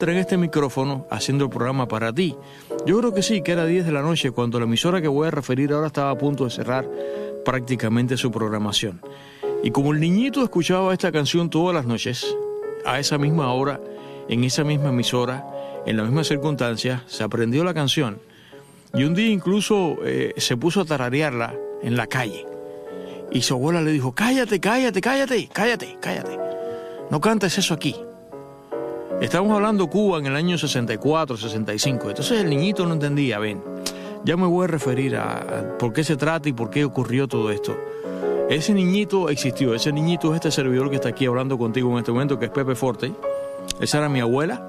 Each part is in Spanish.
en este micrófono haciendo el programa para ti. Yo creo que sí, que era 10 de la noche cuando la emisora que voy a referir ahora estaba a punto de cerrar prácticamente su programación. Y como el niñito escuchaba esta canción todas las noches, a esa misma hora, en esa misma emisora, en las mismas circunstancias, se aprendió la canción. Y un día incluso se puso a tararearla en la calle. Y su abuela le dijo, cállate, no cantes eso aquí. Estamos hablando de Cuba en el año 64, 65. Entonces el niñito no entendía, ven, ya me voy a referir a por qué se trata y por qué ocurrió todo esto. Ese niñito existió, ese niñito es este servidor que está aquí hablando contigo en este momento, que es Pepe Forte. Esa era mi abuela.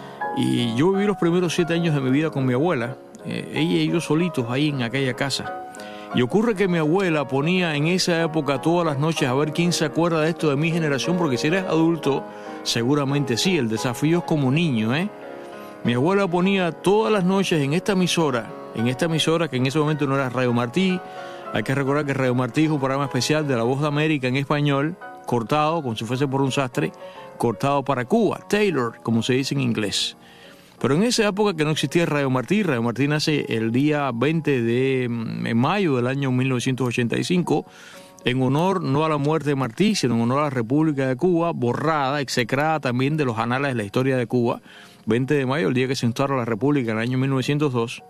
Y yo viví los primeros 7 años de mi vida con mi abuela, ella y yo solitos ahí en aquella casa. Y ocurre que mi abuela ponía en esa época todas las noches a ver quién se acuerda de esto de mi generación, porque si eres adulto, seguramente sí, el desafío es como niño, ¿eh? Mi abuela ponía todas las noches en esta emisora que en ese momento no era Radio Martí. Hay que recordar que Radio Martí es un programa especial de La Voz de América en español, cortado, como si fuese por un sastre, cortado para Cuba, Taylor, como se dice en inglés. Pero en esa época que no existía Radio Martí nace el día 20 de mayo del año 1985, en honor no a la muerte de Martí, sino en honor a la República de Cuba, borrada, execrada también de los anales de la historia de Cuba. 20 de mayo, el día que se instauró la República en el año 1902.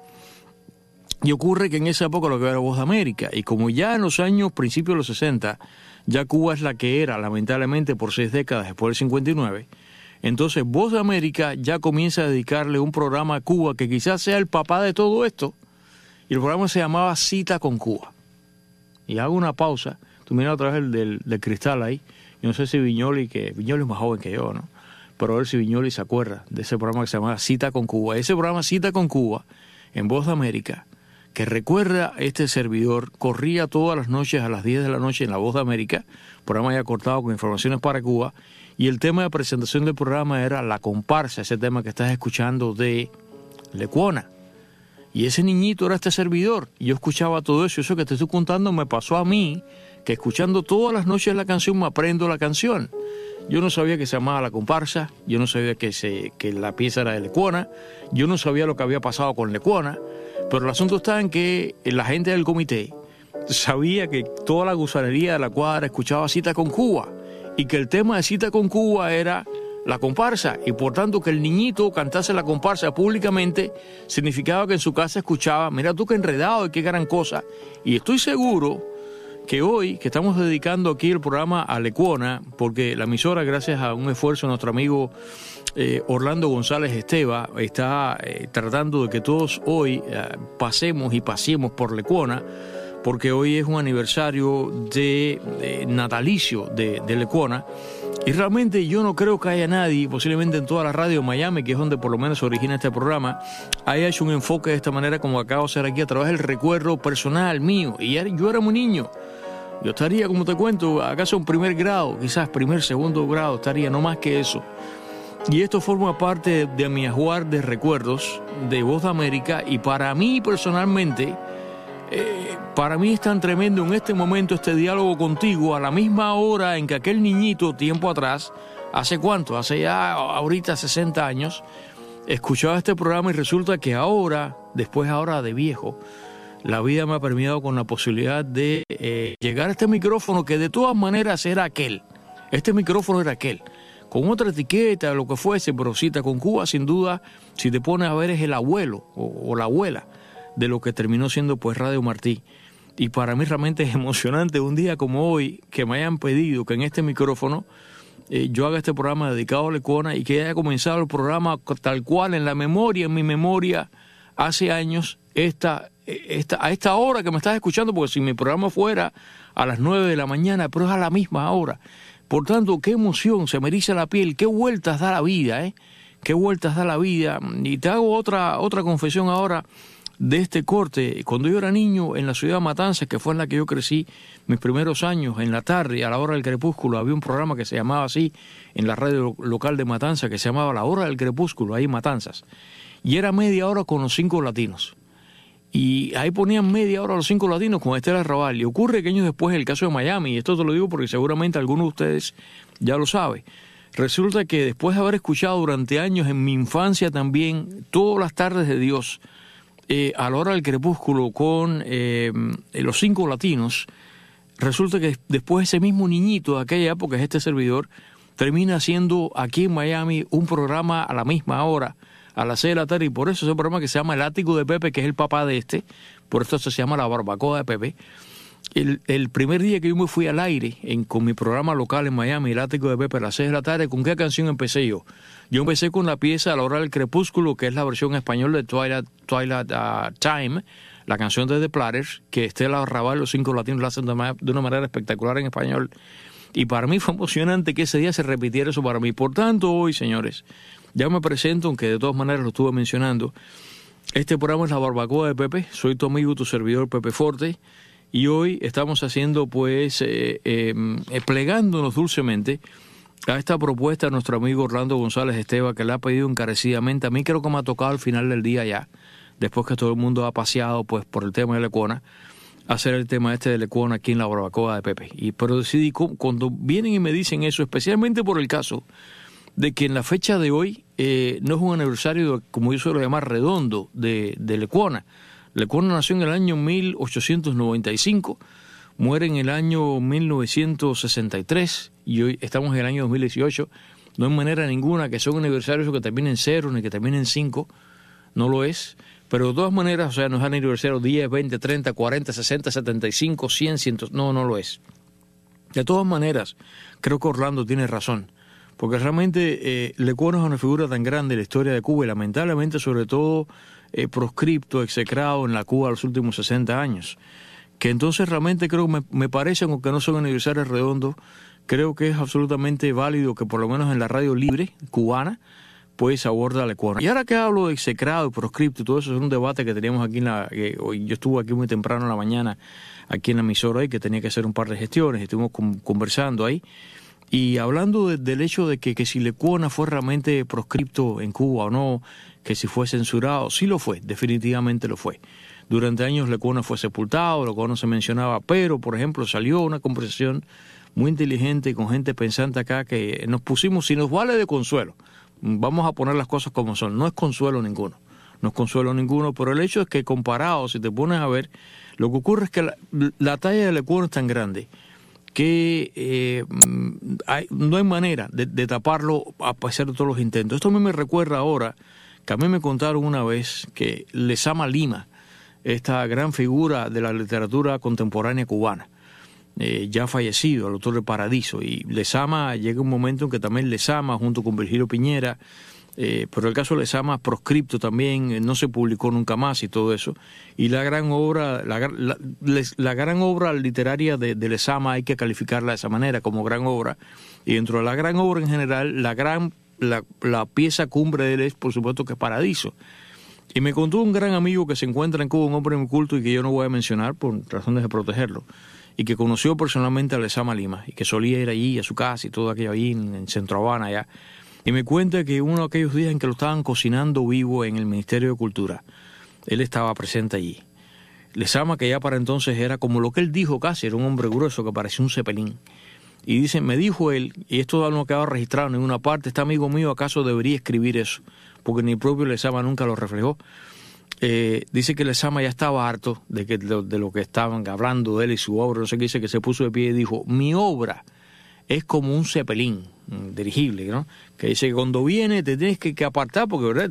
Y ocurre que en esa época lo que era Voz de América, y como ya en los años, principios de los 60, ya Cuba es la que era, lamentablemente, por 6 décadas después del 59, entonces Voz de América ya comienza a dedicarle un programa a Cuba que quizás sea el papá de todo esto, y el programa se llamaba Cita con Cuba. Y hago una pausa, tú miras otra vez el del cristal ahí, yo no sé si Viñoli es más joven que yo, ¿no? Pero a ver si Viñoli se acuerda de ese programa que se llamaba Cita con Cuba. Ese programa Cita con Cuba, en Voz de América, que recuerda este servidor, corría todas las noches a las 10 de la noche en La Voz de América, programa ya cortado con informaciones para Cuba, y el tema de presentación del programa era la comparsa, ese tema que estás escuchando de Lecuona. Y ese niñito era este servidor, y yo escuchaba todo eso. Eso que te estoy contando me pasó a mí, que escuchando todas las noches la canción me aprendo la canción. Yo no sabía que se llamaba la comparsa, yo no sabía que la pieza era de Lecuona, yo no sabía lo que había pasado con Lecuona, pero el asunto está en que la gente del comité sabía que toda la gusanería de la cuadra escuchaba Cita con Cuba, y que el tema de Cita con Cuba era la comparsa, y por tanto que el niñito cantase la comparsa públicamente significaba que en su casa escuchaba, mira tú qué enredado y qué gran cosa. Y estoy seguro que hoy, que estamos dedicando aquí el programa a Lecuona, porque la emisora, gracias a un esfuerzo de nuestro amigo Orlando González Esteva, está tratando de que todos hoy pasemos por Lecuona, porque hoy es un aniversario de natalicio de Lecuona. Y realmente yo no creo que haya nadie, posiblemente en toda la radio de Miami, que es donde por lo menos se origina este programa, haya hecho un enfoque de esta manera como acabo de hacer aquí a través del recuerdo personal mío. Y yo era muy niño. Yo estaría, como te cuento, acaso en primer grado, quizás segundo grado, estaría, no más que eso. Y esto forma parte de mi ajuar de recuerdos de Voz de América, y para mí personalmente, para mí es tan tremendo en este momento este diálogo contigo a la misma hora en que aquel niñito tiempo atrás, ¿hace cuánto? Hace ya ahorita 60 años, escuchaba este programa, y resulta que ahora, después ahora de viejo, la vida me ha permitido con la posibilidad de llegar a este micrófono que de todas maneras era aquel. Este micrófono era aquel, con otra etiqueta, lo que fuese, pero Cita con Cuba, sin duda, si te pones a ver, es el abuelo o la abuela de lo que terminó siendo pues Radio Martí. Y para mí realmente es emocionante un día como hoy que me hayan pedido que en este micrófono yo haga este programa dedicado a Lecuona, y que haya comenzado el programa tal cual en mi memoria, hace años, a esta hora que me estás escuchando, porque si mi programa fuera a las 9 de la mañana, pero es a la misma hora. Por tanto, qué emoción, se me eriza la piel, qué vueltas da la vida, qué vueltas da la vida. Y te hago otra confesión ahora de este corte. Cuando yo era niño en la ciudad de Matanzas, que fue en la que yo crecí mis primeros años, en la tarde, a la hora del crepúsculo, había un programa que se llamaba así, en la radio local de Matanzas, que se llamaba La Hora del Crepúsculo, ahí en Matanzas. Y era media hora con los 5 latinos. Y ahí ponían media hora los 5 latinos con Estela Raval. Y ocurre que años después, el caso de Miami, y esto te lo digo porque seguramente alguno de ustedes ya lo sabe, Resulta que después de haber escuchado durante años en mi infancia también todas las tardes de Dios, a la hora del crepúsculo con los 5 latinos, resulta que después ese mismo niñito de aquella época, es este servidor, termina haciendo aquí en Miami un programa a la misma hora, a las 6 de la tarde, y por eso ese programa que se llama El Ático de Pepe, que es el papá de este, por esto se llama La Barbacoa de Pepe. El primer día que yo me fui al aire con mi programa local en Miami, El Ático de Pepe, a las 6 de la tarde, ¿con qué canción empecé yo? Yo empecé con la pieza A la Hora del Crepúsculo, que es la versión español de Twilight Time, la canción de The Platters, que Estela Raval, los 5 latinos la hacen de una manera espectacular en español. Y para mí fue emocionante que ese día se repitiera eso para mí. Por tanto, hoy, señores, ya me presento, aunque de todas maneras lo estuve mencionando. Este programa es La Barbacoa de Pepe. Soy tu amigo, tu servidor, Pepe Forte. Y hoy estamos haciendo, pues, plegándonos dulcemente a esta propuesta de nuestro amigo Orlando González Esteva, que le ha pedido encarecidamente. A mí creo que me ha tocado al final del día ya, después que todo el mundo ha paseado, pues, por el tema de Lecuona, hacer el tema este de Lecuona aquí en La Barbacoa de Pepe. Pero decidí, cuando vienen y me dicen eso, especialmente por el caso de que en la fecha de hoy no es un aniversario, como yo suelo llamar, redondo de Lecuona. Lecuona nació en el año 1895, muere en el año 1963 y hoy estamos en el año 2018. No hay manera ninguna que sea un aniversario que termine en 0 ni que termine en 5, no lo es. Pero de todas maneras, o sea, no es aniversario 10, 20, 30, 40, 60, 75, 100, 100, no lo es. De todas maneras, creo que Orlando tiene razón, porque realmente Lecuona es una figura tan grande en la historia de Cuba y lamentablemente sobre todo proscripto, execrado en la Cuba de los últimos 60 años, que entonces realmente creo que me parece, aunque no son aniversarios redondos, creo que es absolutamente válido que por lo menos en la radio libre cubana pues aborda Lecuona. Y ahora que hablo de execrado y proscripto y todo eso, es un debate que teníamos aquí hoy yo estuve aquí muy temprano en la mañana aquí en la emisora ahí, que tenía que hacer un par de gestiones, estuvimos conversando ahí y hablando del hecho de que si Lecuona fue realmente proscripto en Cuba o no, que si fue censurado. Sí lo fue, definitivamente lo fue. Durante años Lecuona fue sepultado, Lecuona no se mencionaba, pero por ejemplo salió una conversación muy inteligente con gente pensante acá que nos pusimos, si nos vale de consuelo, vamos a poner las cosas como son, no es consuelo ninguno, pero el hecho es que comparado, si te pones a ver, lo que ocurre es que la talla de Lecuona es tan grande que no hay manera de taparlo a pesar de todos los intentos. Esto a mí me recuerda ahora que a mí me contaron una vez que Lezama Lima, esta gran figura de la literatura contemporánea cubana, ya fallecido, el autor de Paradiso, y Lezama llega un momento en que también Lezama, junto con Virgilio Piñera, pero el caso de Lezama proscripto también, no se publicó nunca más y todo eso, y la gran obra, la gran obra literaria de Lezama hay que calificarla de esa manera, como gran obra, y dentro de la gran obra en general, la pieza cumbre de él es, por supuesto, que es Paradiso. Y me contó un gran amigo que se encuentra en Cuba, un hombre muy culto y que yo no voy a mencionar por razones de protegerlo, y que conoció personalmente a Lezama Lima, y que solía ir allí a su casa y todo aquello allí en Centro Habana allá. Y me cuenta que uno de aquellos días en que lo estaban cocinando vivo en el Ministerio de Cultura, él estaba presente allí. Lezama, que ya para entonces era como lo que él dijo casi, era un hombre grueso que parecía un cepelín. Y dice, me dijo él, y esto no ha quedado registrado en ninguna parte, este amigo mío acaso debería escribir eso, porque ni el propio Lezama nunca lo reflejó. Dice que Lezama ya estaba harto de lo que estaban hablando de él y su obra, no sé qué, dice que se puso de pie y dijo, mi obra es como un cepelín dirigible, ¿no? Que dice que cuando viene te tienes que apartar, porque ¿verdad?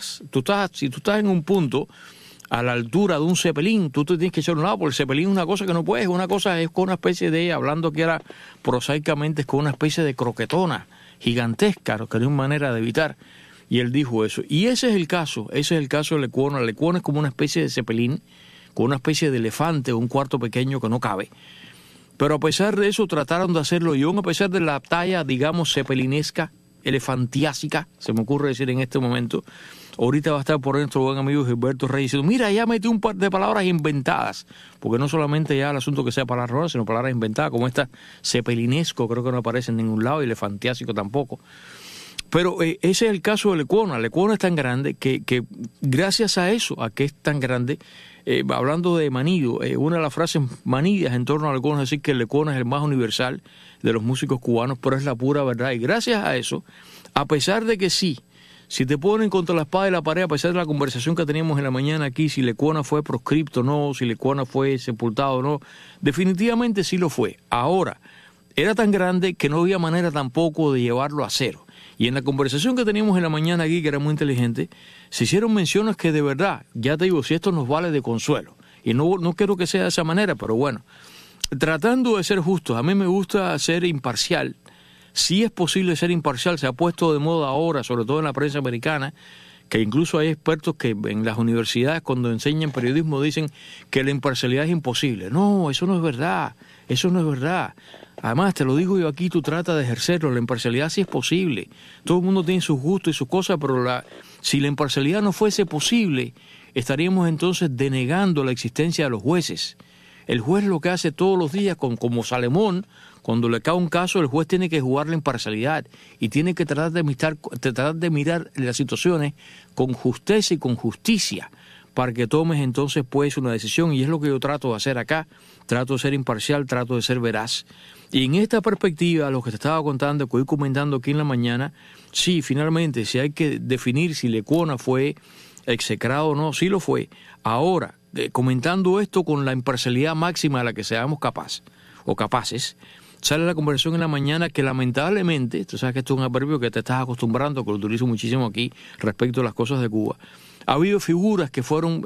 Si tú estás en un punto a la altura de un cepelín, tú te tienes que echar a un lado, porque el cepelín es una cosa que no puedes, una cosa es con una especie de, hablando que era prosaicamente, es con una especie de croquetona gigantesca, que no hay manera de evitar. Y él dijo eso. Y ese es el caso de Lecuona. Lecuona es como una especie de cepelín, con una especie de elefante o un cuarto pequeño que no cabe. Pero a pesar de eso trataron de hacerlo, y aún a pesar de la talla, digamos, cepelinesca, elefantiásica, se me ocurre decir en este momento, ahorita va a estar por nuestro buen amigo Gilberto Reyes diciendo, mira, ya metí un par de palabras inventadas, porque no solamente ya el asunto que sea palabras raras, sino palabras inventadas, como esta cepelinesco, creo que no aparece en ningún lado, y elefantiásico tampoco. Pero ese es el caso de Lecuona. Lecuona es tan grande que gracias a eso, a que es tan grande, hablando de manido, una de las frases manidas en torno a Lecuona es decir que Lecuona es el más universal de los músicos cubanos, pero es la pura verdad. Y gracias a eso, a pesar de que sí, si te ponen contra la espada y la pared, a pesar de la conversación que teníamos en la mañana aquí, si Lecuona fue proscripto o no, si Lecuona fue sepultado o no, definitivamente sí lo fue. Ahora, era tan grande que no había manera tampoco de llevarlo a cero. Y en la conversación que teníamos en la mañana aquí, que era muy inteligente, se hicieron menciones que de verdad, ya te digo, si esto nos vale de consuelo. Y no quiero que sea de esa manera, pero bueno, tratando de ser justos, a mí me gusta ser imparcial. Si es posible ser imparcial, se ha puesto de moda ahora, sobre todo en la prensa americana, que incluso hay expertos que en las universidades cuando enseñan periodismo dicen que la imparcialidad es imposible. No, eso no es verdad, eso no es verdad. Además, te lo digo yo aquí, tú tratas de ejercerlo, la imparcialidad sí es posible. Todo el mundo tiene sus gustos y sus cosas, pero si la imparcialidad no fuese posible, estaríamos entonces denegando la existencia de los jueces. El juez lo que hace todos los días, como Salomón, cuando le cae un caso, el juez tiene que jugar la imparcialidad y tiene que tratar de mirar las situaciones con justeza y con justicia para que tomes entonces pues una decisión. Y es lo que yo trato de hacer acá. Trato de ser imparcial, trato de ser veraz. Y en esta perspectiva, lo que te estaba contando, que voy comentando aquí en la mañana, sí, finalmente, si hay que definir si Lecuona fue execrado o no, sí lo fue. Ahora, comentando esto con la imparcialidad máxima de la que seamos capaces, sale la conversación en la mañana que lamentablemente, tú sabes que esto es un adverbio que te estás acostumbrando, que lo utilizo muchísimo aquí respecto a las cosas de Cuba, ha habido figuras que fueron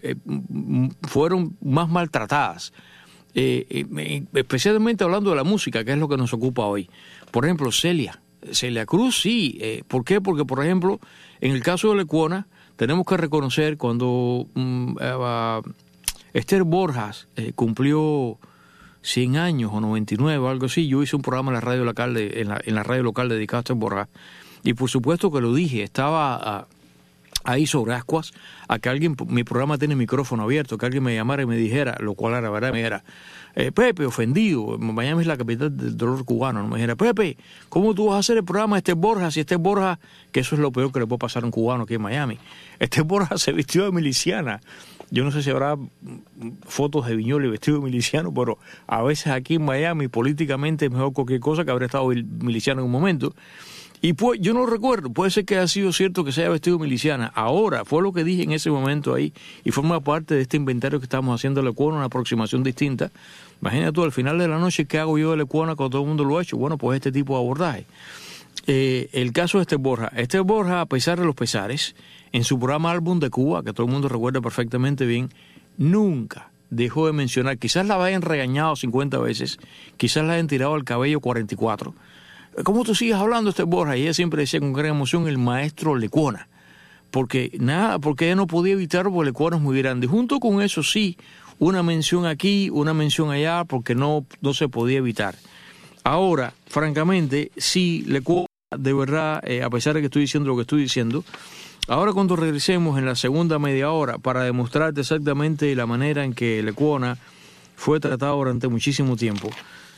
más maltratadas, especialmente hablando de la música, que es lo que nos ocupa hoy. Por ejemplo, Celia Cruz, sí. ¿Por qué? Porque, por ejemplo, en el caso de Lecuona, tenemos que reconocer cuando Esther Borjas cumplió 100 años o 99 o algo así, yo hice un programa en la radio local en la radio local dedicado a Esther Borjas, y por supuesto que lo dije, estaba ahí sobre ascuas a que alguien, mi programa tiene micrófono abierto, que alguien me llamara y me dijera, lo cual era verdad, me dijera, Pepe, ofendido, Miami es la capital del dolor cubano, ¿no? Me dijera, Pepe, ¿cómo tú vas a hacer el programa Esther Borjas? Si Esther Borjas, que eso es lo peor que le puede pasar a un cubano aquí en Miami, Esther Borjas se vistió de miliciana. Yo no sé si habrá fotos de Viñoles vestido de miliciano, pero a veces aquí en Miami políticamente es mejor cualquier cosa que haber estado miliciano en un momento. Y pues yo no recuerdo, puede ser que haya sido cierto que se haya vestido miliciana. Ahora, fue lo que dije en ese momento ahí, y forma parte de este inventario que estamos haciendo de Lecuona, una aproximación distinta. Imagínate tú, al final de la noche, ¿qué hago yo de Lecuona cuando todo el mundo lo ha hecho? Bueno, pues este tipo de abordaje. El caso de Esther Borjas, a pesar de los pesares, en su programa Álbum de Cuba, que todo el mundo recuerda perfectamente bien, nunca dejó de mencionar, quizás la hayan regañado 50 veces, quizás la hayan tirado al cabello 44. ¿Cómo tú sigues hablando, Esther Borjas? Y ella siempre decía con gran emoción, el maestro Lecuona. Porque ella no podía evitarlo, porque Lecuona es muy grande. Junto con eso, sí, una mención aquí, una mención allá, porque no se podía evitar. Ahora, francamente, sí, Lecuona, de verdad, a pesar de que estoy diciendo lo que estoy diciendo, ahora cuando regresemos en la segunda media hora para demostrarte exactamente la manera en que Lecuona fue tratado durante muchísimo tiempo,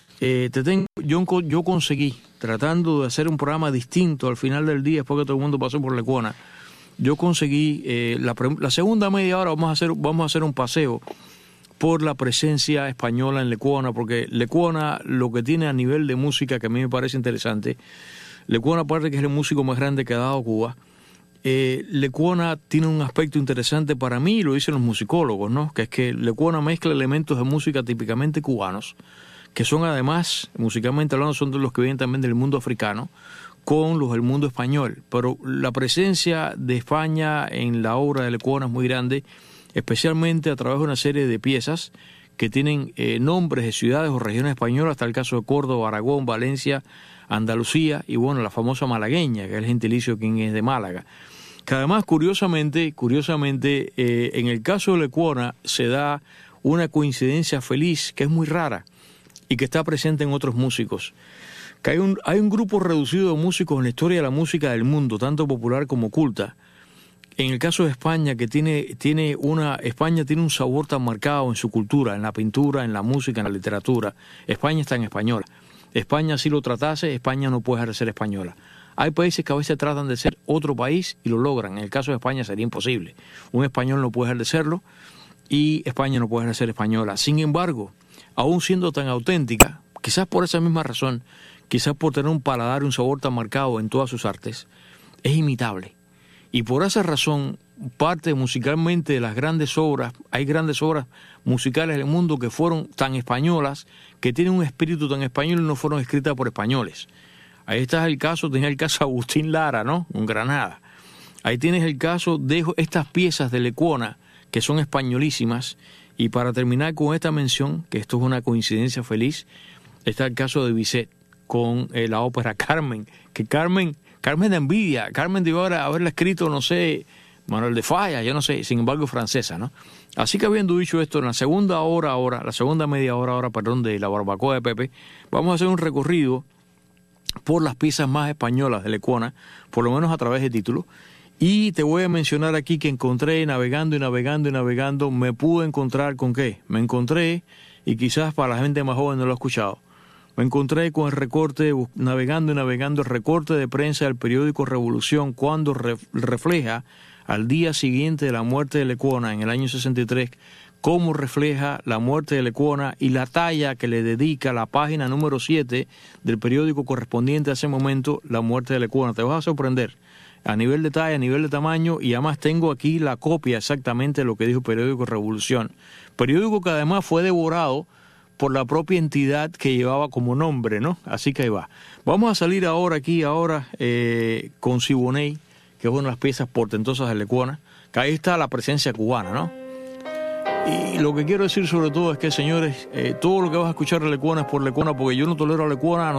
yo conseguí, tratando de hacer un programa distinto al final del día, después que todo el mundo pasó por Lecuona, yo conseguí, la segunda media hora vamos a hacer un paseo por la presencia española en Lecuona, porque Lecuona lo que tiene a nivel de música, que a mí me parece interesante, Lecuona, aparte que es el músico más grande que ha dado Cuba, Lecuona tiene un aspecto interesante para mí, y lo dicen los musicólogos, ¿no? Que es que Lecuona mezcla elementos de música típicamente cubanos, que son además, musicalmente hablando, son de los que vienen también del mundo africano, con los del mundo español. Pero la presencia de España en la obra de Lecuona es muy grande, especialmente a través de una serie de piezas que tienen nombres de ciudades o regiones españolas, hasta el caso de Córdoba, Aragón, Valencia, Andalucía, y bueno, la famosa malagueña, que es el gentilicio quien es de Málaga. Que además, curiosamente, en el caso de Lecuona se da una coincidencia feliz que es muy rara y que está presente en otros músicos. Que hay un grupo reducido de músicos en la historia de la música del mundo, tanto popular como culta. En el caso de España, que España tiene un sabor tan marcado en su cultura, en la pintura, en la música, en la literatura. España está en española. España, si lo tratase, España no puede dejar de ser española. Hay países que a veces tratan de ser otro país y lo logran. En el caso de España sería imposible. Un español no puede dejar de serlo y España no puede dejar de ser española. Sin embargo, aún siendo tan auténtica, quizás por esa misma razón, quizás por tener un paladar y un sabor tan marcado en todas sus artes, es imitable. Y por esa razón, parte musicalmente de las grandes obras, hay grandes obras musicales del mundo que fueron tan españolas, que tienen un espíritu tan español y no fueron escritas por españoles. Ahí está el caso, tenía el caso de Agustín Lara, ¿no? En Granada. Ahí tienes el caso de estas piezas de Lecuona, que son españolísimas. Y para terminar con esta mención, que esto es una coincidencia feliz, está el caso de Bizet con la ópera Carmen, que Carmen da envidia. Carmen debió haberla escrito, no sé, Manuel de Falla, yo no sé, sin embargo francesa, ¿no? Así que habiendo dicho esto, en la segunda media hora, de la barbacoa de Pepe, vamos a hacer un recorrido por las piezas más españolas de Lecuona, por lo menos a través de títulos, y te voy a mencionar aquí que encontré navegando, me pude encontrar con qué, me encontré, y quizás para la gente más joven no lo ha escuchado, me encontré con el recorte, navegando, el recorte de prensa del periódico Revolución, cuando refleja al día siguiente de la muerte de Lecuona, en el año 63, cómo refleja la muerte de Lecuona y la talla que le dedica la página número 7 del periódico correspondiente a ese momento, la muerte de Lecuona. Te vas a sorprender a nivel de talla, a nivel de tamaño, y además tengo aquí la copia exactamente de lo que dijo el periódico Revolución. Periódico que además fue devorado por la propia entidad que llevaba como nombre, ¿no? Así que ahí va. Vamos a salir ahora con Siboney, que es una de las piezas portentosas de Lecuona, que ahí está la presencia cubana, ¿no? Y lo que quiero decir sobre todo es que, señores, todo lo que vas a escuchar de Lecuona es por Lecuona, porque yo no tolero a Lecuona,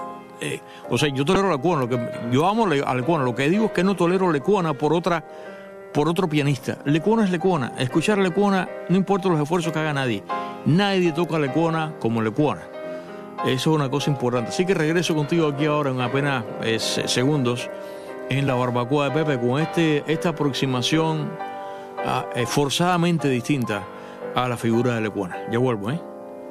yo tolero a Lecuona, yo amo a Lecuona, lo que digo es que no tolero a Lecuona por otro pianista. Lecuona es Lecuona, escuchar a Lecuona no importa los esfuerzos que haga nadie toca a Lecuona como Lecuona. Eso es una cosa importante. Así que regreso contigo aquí ahora en apenas segundos en la barbacoa de Pepe con esta aproximación forzadamente distinta a la figura de Lecuona. Ya vuelvo, ¿eh?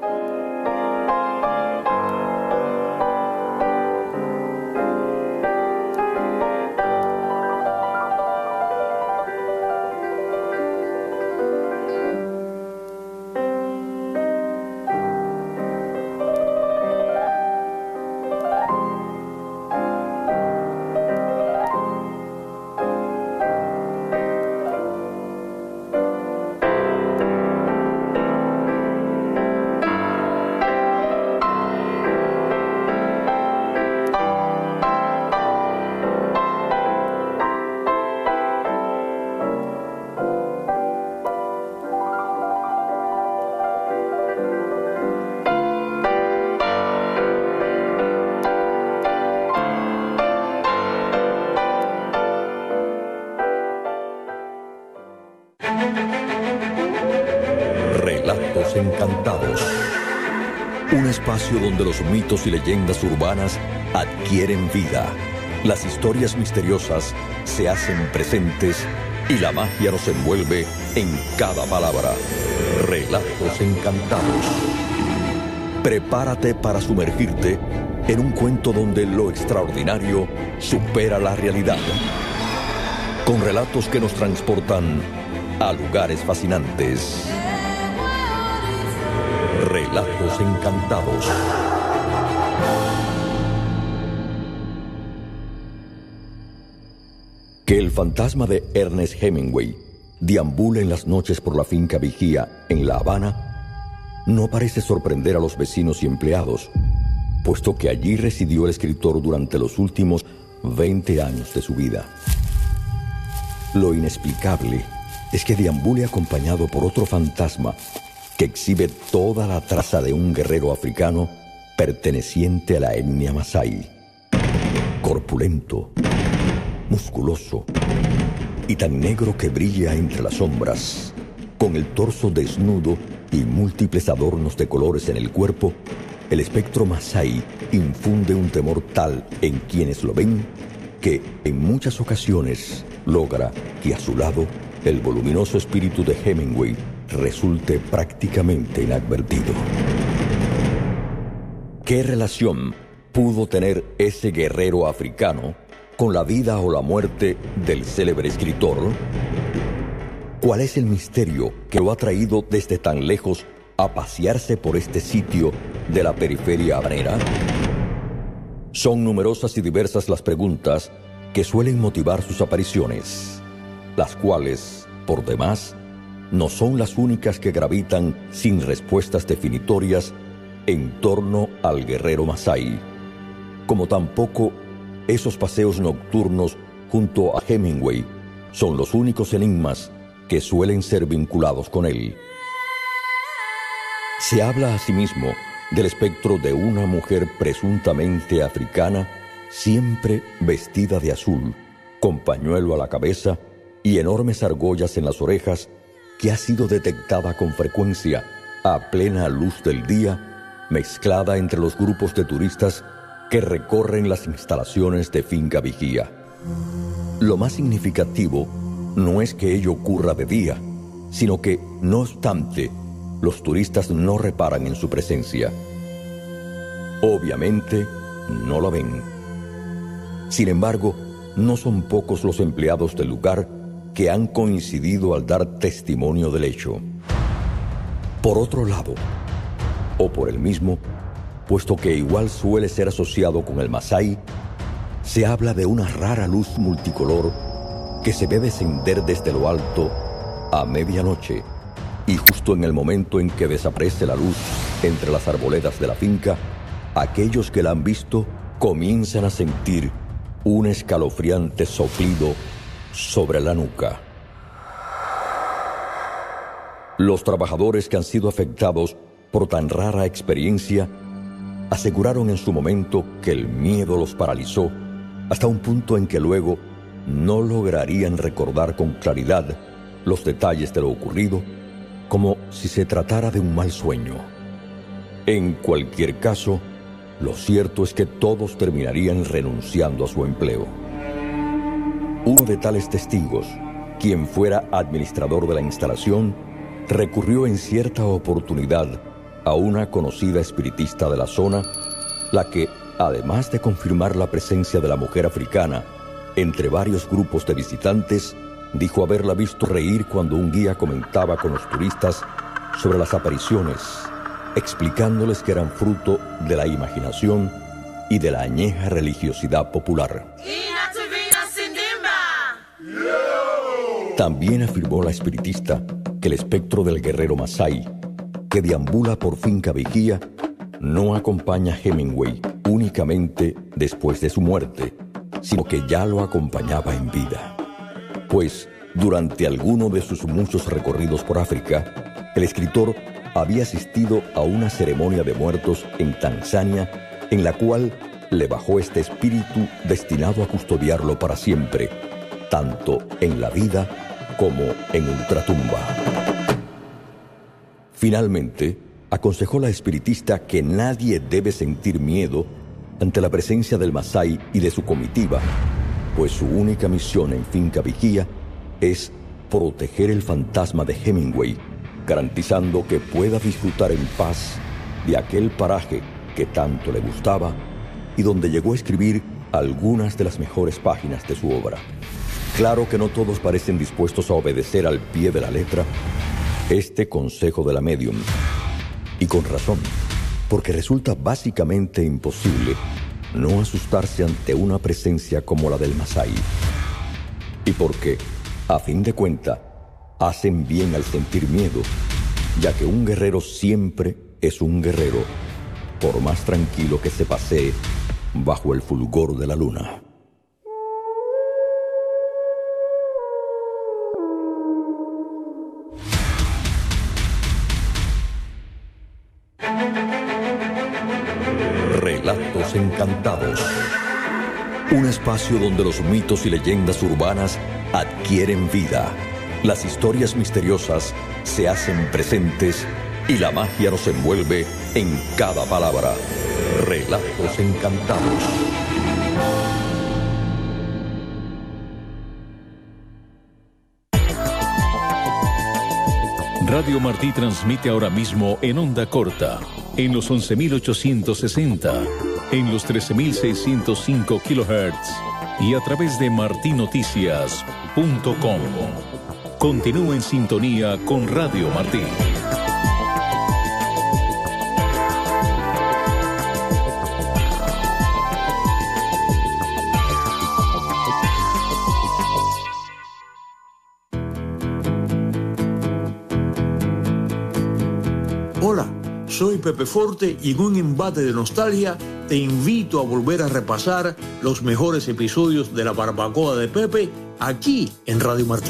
Relatos Encantados. Un espacio donde los mitos y leyendas urbanas adquieren vida. Las historias misteriosas se hacen presentes y la magia nos envuelve en cada palabra. Relatos Encantados. Prepárate para sumergirte en un cuento donde lo extraordinario supera la realidad. Con relatos que nos transportan a lugares fascinantes. Relatos Encantados. Que el fantasma de Ernest Hemingway deambule en las noches por la finca Vigía en La Habana no parece sorprender a los vecinos y empleados, puesto que allí residió el escritor durante los últimos 20 años de su vida. Lo inexplicable es que deambule acompañado por otro fantasma que exhibe toda la traza de un guerrero africano perteneciente a la etnia Masái. Corpulento, musculoso y tan negro que brilla entre las sombras, con el torso desnudo y múltiples adornos de colores en el cuerpo, el espectro Masái infunde un temor tal en quienes lo ven que en muchas ocasiones logra que a su lado el voluminoso espíritu de Hemingway resulte prácticamente inadvertido. ¿Qué relación pudo tener ese guerrero africano con la vida o la muerte del célebre escritor? ¿Cuál es el misterio que lo ha traído desde tan lejos a pasearse por este sitio de la periferia habanera? Son numerosas y diversas las preguntas que suelen motivar sus apariciones, las cuales, por demás, no son las únicas que gravitan sin respuestas definitorias en torno al guerrero Masái, como tampoco esos paseos nocturnos junto a Hemingway son los únicos enigmas que suelen ser vinculados con él. Se habla asimismo del espectro de una mujer presuntamente africana, siempre vestida de azul, con pañuelo a la cabeza y enormes argollas en las orejas, que ha sido detectada con frecuencia a plena luz del día, mezclada entre los grupos de turistas que recorren las instalaciones de Finca Vigía. Lo más significativo no es que ello ocurra de día, sino que, no obstante, los turistas no reparan en su presencia. Obviamente, no la ven. Sin embargo, no son pocos los empleados del lugar que han coincidido al dar testimonio del hecho. Por otro lado, o por el mismo, puesto que igual suele ser asociado con el Masái, se habla de una rara luz multicolor que se ve descender desde lo alto a medianoche, y justo en el momento en que desaparece la luz entre las arboledas de la finca, aquellos que la han visto comienzan a sentir un escalofriante soplido sobre la nuca. Los trabajadores que han sido afectados por tan rara experiencia aseguraron en su momento que el miedo los paralizó hasta un punto en que luego no lograrían recordar con claridad los detalles de lo ocurrido, como si se tratara de un mal sueño. En cualquier caso, lo cierto es que todos terminarían renunciando a su empleo. Uno de tales testigos, quien fuera administrador de la instalación, recurrió en cierta oportunidad a una conocida espiritista de la zona, la que, además de confirmar la presencia de la mujer africana entre varios grupos de visitantes, dijo haberla visto reír cuando un guía comentaba con los turistas sobre las apariciones, explicándoles que eran fruto de la imaginación y de la añeja religiosidad popular. También afirmó la espiritista que el espectro del guerrero Masái, que deambula por Finca Vigía, no acompaña a Hemingway únicamente después de su muerte, sino que ya lo acompañaba en vida. Pues, durante alguno de sus muchos recorridos por África, el escritor había asistido a una ceremonia de muertos en Tanzania, en la cual le bajó este espíritu destinado a custodiarlo para siempre, tanto en la vida como en ultratumba. Finalmente, aconsejó la espiritista que nadie debe sentir miedo ante la presencia del Masái y de su comitiva, pues su única misión en Finca Vigía es proteger el fantasma de Hemingway, garantizando que pueda disfrutar en paz de aquel paraje que tanto le gustaba y donde llegó a escribir algunas de las mejores páginas de su obra. Claro que no todos parecen dispuestos a obedecer al pie de la letra este consejo de la médium, y con razón, porque resulta básicamente imposible no asustarse ante una presencia como la del Masái, y porque, a fin de cuentas, hacen bien al sentir miedo, ya que un guerrero siempre es un guerrero, por más tranquilo que se pasee bajo el fulgor de la luna. Relatos Encantados. Un espacio donde los mitos y leyendas urbanas adquieren vida, las historias misteriosas se hacen presentes y la magia nos envuelve en cada palabra. Relatos Encantados. Radio Martí transmite ahora mismo en onda corta, en los 11.860, en los 13.605 kHz y a través de martinoticias.com. Continúe en sintonía con Radio Martí. Hola, soy Pepe Forte y en un embate de nostalgia te invito a volver a repasar los mejores episodios de La Barbacoa de Pepe aquí en Radio Martí.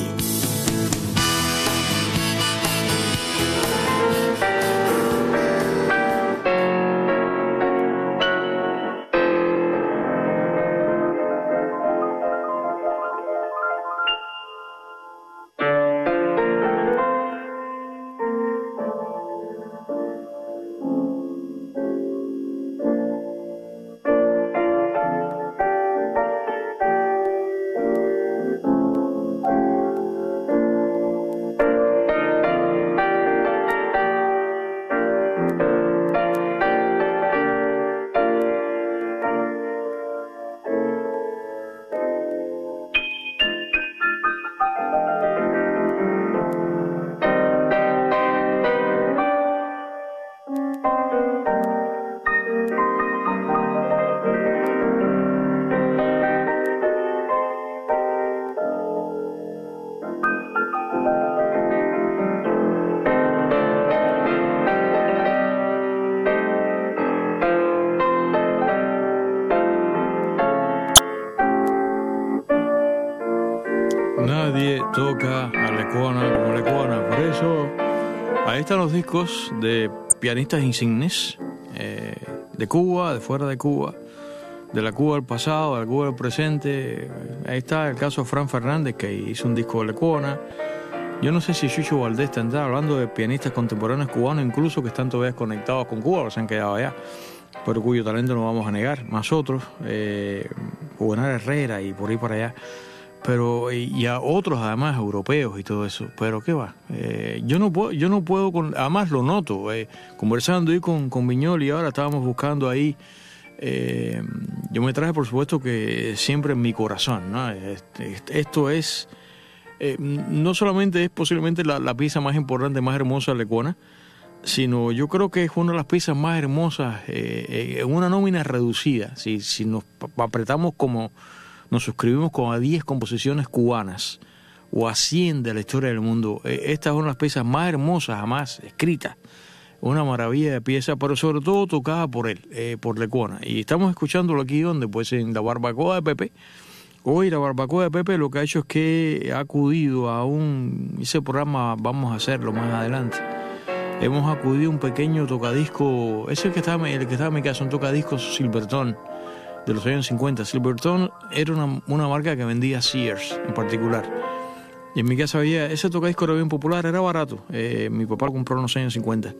Nadie toca a Lecuona como Lecuona. Por eso, ahí están los discos de pianistas insignes de Cuba, de fuera de Cuba, de la Cuba del pasado, de la Cuba del presente. Ahí está el caso de Fran Fernández, que hizo un disco de Lecuona. Yo no sé si Chucho Valdés tendrá, hablando de pianistas contemporáneos cubanos, incluso que están todavía conectados con Cuba, o se han quedado allá, pero cuyo talento no vamos a negar. Más otros, Juvenal Herrera y por ahí para allá. Pero y a otros además europeos y todo eso, pero qué va, yo no puedo además lo noto, conversando ahí con Viñoly, ahora estábamos buscando ahí, yo me traje por supuesto que siempre en mi corazón, ¿no? Esto es no solamente es posiblemente la pieza más importante, más hermosa de Lecuona, sino yo creo que es una de las piezas más hermosas en una nómina reducida. Si nos apretamos como nos suscribimos como a 10 composiciones cubanas o a 100 de la historia del mundo, esta es una de las piezas más hermosas jamás escritas, una maravilla de pieza, pero sobre todo tocada por él, por Lecuona. Y estamos escuchándolo aquí, donde pues en La Barbacoa de Pepe. Hoy La Barbacoa de Pepe lo que ha hecho es que ha acudido a ese programa vamos a hacerlo más adelante. Hemos acudido a un pequeño tocadisco, es el que estaba en mi casa, un tocadisco Silvertone de los años 50. Silvertone era una marca que vendía Sears en particular. Y en mi casa había, ese tocadisco era bien popular, era barato. Mi papá lo compró en los años 50.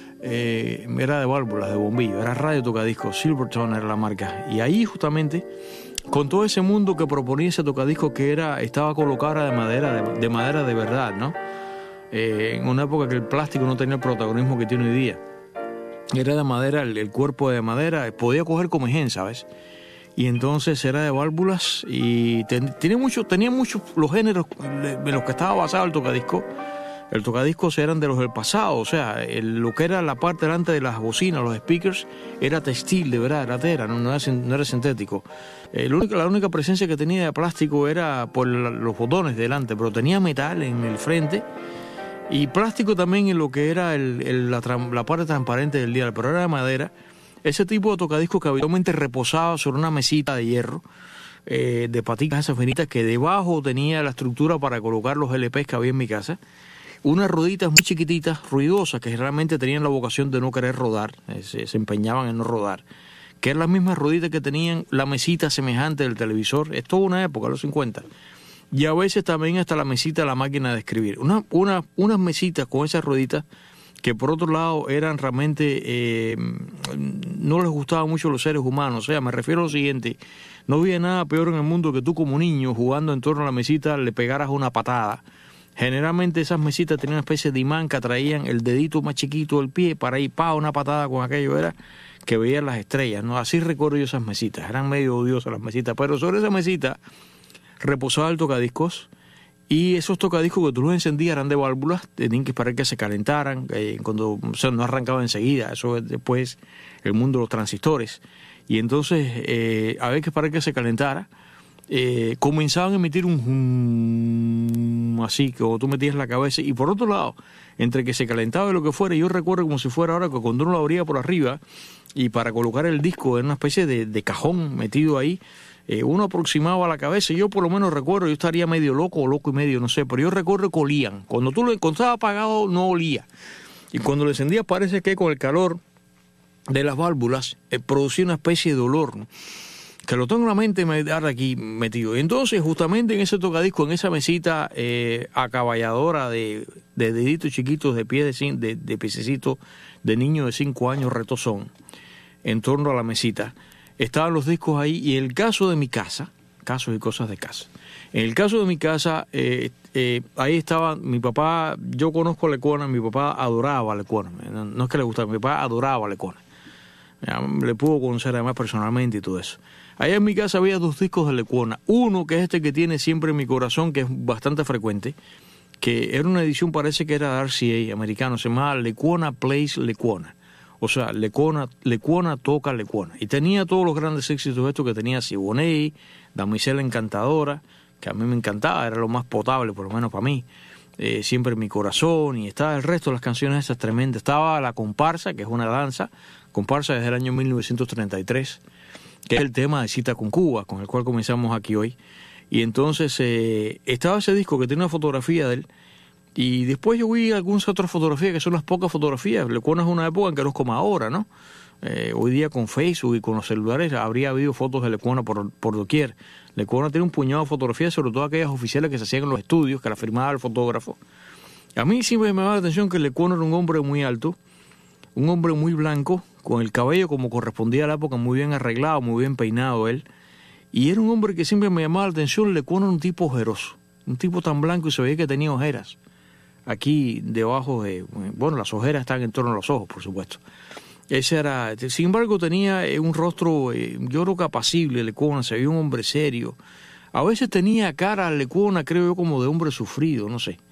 Era de válvulas, de bombillo, era radio tocadisco. Silvertone era la marca. Y ahí justamente, con todo ese mundo que proponía ese tocadisco que estaba colocada de madera de verdad, ¿no? En una época que el plástico no tenía el protagonismo que tiene hoy día. Era de madera, el cuerpo de madera, podía coger como gen, ¿sabes? Y entonces era de válvulas y tenía muchos los géneros de los que estaba basado el tocadisco. El tocadiscos eran de los del pasado, o sea, lo que era la parte delante de las bocinas, los speakers, era textil, de verdad, era tela, no era sintético. La única presencia que tenía de plástico era por los botones delante, pero tenía metal en el frente y plástico también en lo que era la parte transparente del dial, pero era de madera. Ese tipo de tocadiscos que habitualmente reposaba sobre una mesita de hierro, de paticas esas finitas, que debajo tenía la estructura para colocar los LPs que había en mi casa. Unas rueditas muy chiquititas, ruidosas, que realmente tenían la vocación de no querer rodar, se empeñaban en no rodar, que eran las mismas rueditas que tenían la mesita semejante del televisor. Es toda una época, los 50. Y a veces también hasta la mesita de la máquina de escribir. Unas mesitas con esas rueditas que por otro lado eran realmente, no les gustaban mucho a los seres humanos. O sea, me refiero a lo siguiente, no había nada peor en el mundo que tú como niño jugando en torno a la mesita le pegaras una patada. Generalmente esas mesitas tenían una especie de imán que atraían el dedito más chiquito del pie para ir una patada con aquello, era que veían las estrellas, ¿no? Así recuerdo yo esas mesitas, eran medio odiosas las mesitas, pero sobre esa mesita reposaba el tocadiscos. Y esos tocadiscos que tú los encendías eran de válvulas, tenían que esperar que se calentaran, cuando, o sea, no arrancaba enseguida, eso es después el mundo de los transistores. Y entonces había que esperar que se calentara comenzaban a emitir un así, que tú metías la cabeza, y por otro lado, entre que se calentaba y lo que fuera, yo recuerdo como si fuera ahora que cuando uno lo abría por arriba, y para colocar el disco en una especie de cajón metido ahí, uno aproximaba la cabeza. Yo por lo menos recuerdo, yo estaría medio loco o loco y medio, no sé, pero yo recuerdo que olían. Cuando estaba apagado no olía, y cuando lo encendías parece que con el calor de las válvulas producía una especie de olor, ¿no? Que lo tengo en la mente ahora aquí metido. Entonces, justamente en ese tocadisco, en esa mesita acaballadora de deditos chiquitos, de pies de piececitos de niño de 5 años retozón, en torno a la mesita, estaban los discos ahí. Y en el caso de mi casa, casos y cosas de casa, en el caso de mi casa, ahí estaba mi papá. Yo conozco a Lecuona, mi papá adoraba a Lecuona, no es que le gustaba, mi papá adoraba a Lecuona. Le pudo conocer además personalmente y todo eso. Allá en mi casa había 2 discos de Lecuona. Uno que es este que tiene siempre en mi corazón, que es bastante frecuente, que era una edición, parece que era de RCA, americano, se llamaba Lecuona Plays Lecuona. O sea, Lecuona toca Lecuona. Y tenía todos los grandes éxitos estos que tenía Siboney, Damisela Encantadora, que a mí me encantaba, era lo más potable, por lo menos para mí. Siempre en mi corazón, y estaba el resto de las canciones esas tremendas. Estaba La Comparsa, que es una danza, comparsa desde el año 1933, que es el tema de Cita con Cuba, con el cual comenzamos aquí hoy. Y entonces estaba ese disco que tiene una fotografía de él, y después yo vi algunas otras fotografías que son las pocas fotografías. Lecuona es una época en que no es como ahora, ¿no? Hoy día con Facebook y con los celulares habría habido fotos de Lecuona por doquier. Lecuona tiene un puñado de fotografías, sobre todo aquellas oficiales que se hacían en los estudios, que la firmaba el fotógrafo. A mí siempre me llamaba la atención que Lecuona era un hombre muy alto, un hombre muy blanco, con el cabello como correspondía a la época, muy bien arreglado, muy bien peinado él. Y era un hombre que siempre me llamaba la atención. Lecuona era un tipo ojeroso, un tipo tan blanco, y se veía que tenía ojeras. Aquí debajo de... Bueno, las ojeras están en torno a los ojos, por supuesto. Ese era... Sin embargo, tenía un rostro, yo creo que apacible, Lecuona, se veía un hombre serio. A veces tenía cara, Lecuona, creo yo, como de hombre sufrido, no sé.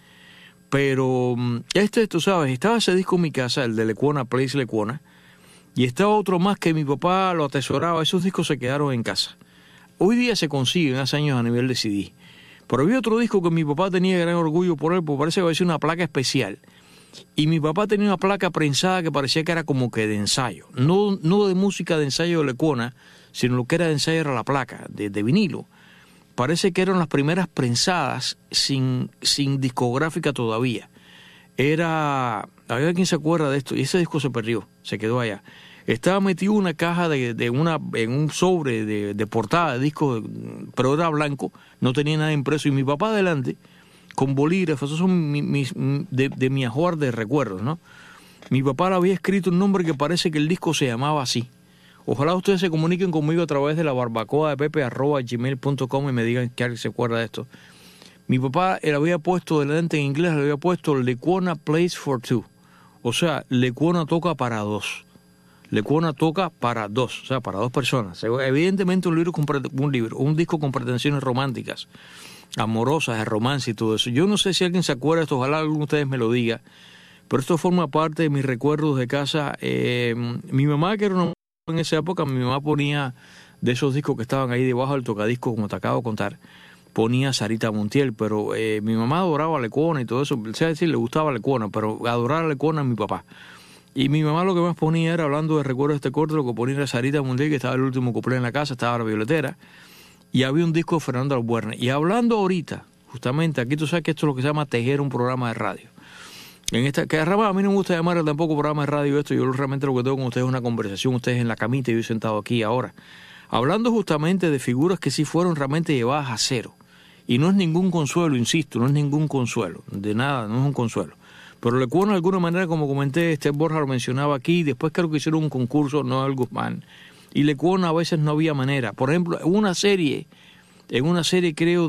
Pero tú sabes, estaba ese disco en mi casa, el de Lecuona Plays Lecuona, y estaba otro más que mi papá lo atesoraba. Esos discos se quedaron en casa. Hoy día se consiguen hace años a nivel de CD. Pero había otro disco que mi papá tenía gran orgullo por él, porque parece que parecía una placa especial. Y mi papá tenía una placa prensada que parecía que era como que de ensayo. No de música de ensayo de Lecuona, sino lo que era de ensayo era la placa, de vinilo. Parece que eran las primeras prensadas sin discográfica todavía. Había quien se acuerda de esto, y ese disco se perdió, se quedó allá. Estaba metido una caja en un sobre de portada de disco, pero era blanco, no tenía nada impreso, y mi papá adelante, con bolígrafos. Esos son de mi ajuar de recuerdos, ¿no? Mi papá le había escrito un nombre que parece que el disco se llamaba así. Ojalá ustedes se comuniquen conmigo a través de la barbacoa de pepe@gmail.com y me digan que alguien se acuerda de esto. Mi papá le había puesto delante en inglés, le había puesto Lecuona Plays for Two. O sea, Lecuona toca para 2. Lecuona toca para 2, o sea, para 2 personas. Evidentemente un disco con pretensiones románticas, amorosas, de romance y todo eso. Yo no sé si alguien se acuerda de esto, ojalá alguno de ustedes me lo diga, pero esto forma parte de mis recuerdos de casa. Mi mamá, que era una... En esa época mi mamá ponía de esos discos que estaban ahí debajo del tocadisco, como te acabo de contar, ponía Sarita Montiel, pero mi mamá adoraba a Lecuona y todo eso. O sea, decir, le gustaba a Lecuona, pero adorar a Lecuona a mi papá. Y mi mamá lo que más ponía era, hablando de recuerdos de este corte, lo que ponía era Sarita Montiel, que estaba el último cuplé en la casa, estaba la violetera, y había un disco de Fernando Albuerne. Y hablando ahorita, justamente, aquí tú sabes que esto es lo que se llama tejer un programa de radio. Que a mí no me gusta llamar tampoco programa de radio esto, yo realmente lo que tengo con ustedes es una conversación, ustedes en la camita y yo sentado aquí ahora, hablando justamente de figuras que sí fueron realmente llevadas a cero. Y no es ningún consuelo, insisto, no es ningún consuelo, de nada, no es un consuelo. Pero Lecuona, de alguna manera, como comenté, Borja lo mencionaba aquí, después creo que hicieron un concurso, Noel Guzmán, y Lecuona a veces no había manera. Por ejemplo, en una serie creo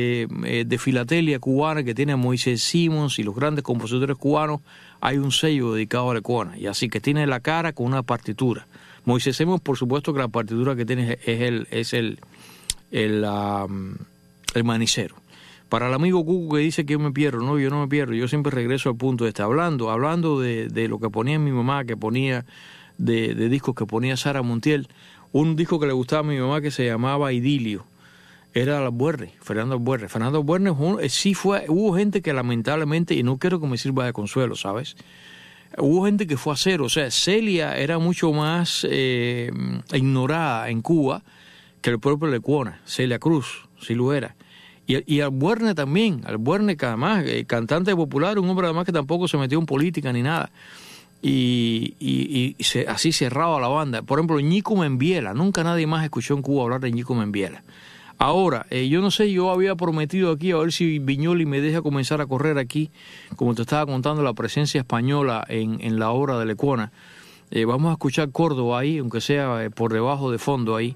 de filatelia cubana que tiene a Moisés Simons y los grandes compositores cubanos, hay un sello dedicado a Lecuona, y así que tiene la cara con una partitura. Moisés Simons, por supuesto que la partitura que tiene es el manicero. Para el amigo Cuco que dice que yo me pierdo, no, yo no me pierdo, yo siempre regreso al punto de hablando de lo que ponía mi mamá, que ponía de discos que ponía Sara Montiel, un disco que le gustaba a mi mamá que se llamaba Idilio. era Albuerre, Fernando Albuerre. Fernando Albuerre hubo gente que lamentablemente, y no quiero que me sirva de consuelo, ¿sabes? Hubo gente que fue a cero. O sea, Celia era mucho más ignorada en Cuba que el propio Lecuona. Celia Cruz, sí lo era. Y Albuerre también. Albuerre, que además, cantante popular, un hombre además que tampoco se metió en política ni nada. Así cerraba la banda. Por ejemplo, Ñico Membiela. Nunca nadie más escuchó en Cuba hablar de Ñico Membiela. Ahora, yo no sé, yo había prometido aquí a ver si Viñoli me deja comenzar a correr aquí, como te estaba contando, la presencia española en la obra de Lecuona. Vamos a escuchar Córdoba ahí, aunque sea por debajo de fondo ahí.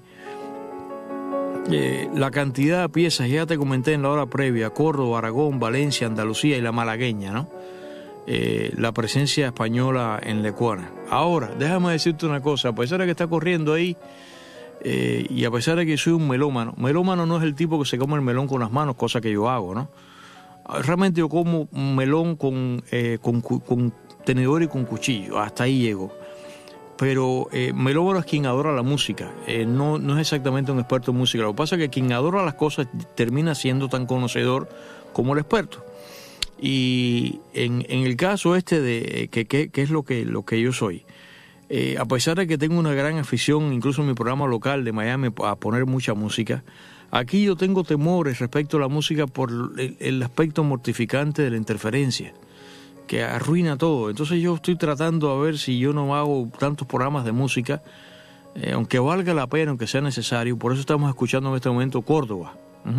La cantidad de piezas, ya te comenté en la hora previa, Córdoba, Aragón, Valencia, Andalucía y la malagueña, ¿no? La presencia española en Lecuona. Ahora, déjame decirte una cosa, a pesar de que está corriendo ahí, y a pesar de que soy un melómano no es el tipo que se come el melón con las manos, cosa que yo hago, ¿no? Realmente yo como un melón con tenedor y con cuchillo, hasta ahí llego. Pero melómano es quien adora la música, no es exactamente un experto en música. Lo que pasa es que quien adora las cosas termina siendo tan conocedor como el experto. Y en el caso este de que es lo que yo soy, a pesar de que tengo una gran afición, incluso en mi programa local de Miami, a poner mucha música, aquí yo tengo temores respecto a la música por el aspecto mortificante de la interferencia, que arruina todo. Entonces yo estoy tratando a ver si yo no hago tantos programas de música, aunque valga la pena, aunque sea necesario. Por eso estamos escuchando en este momento Córdoba.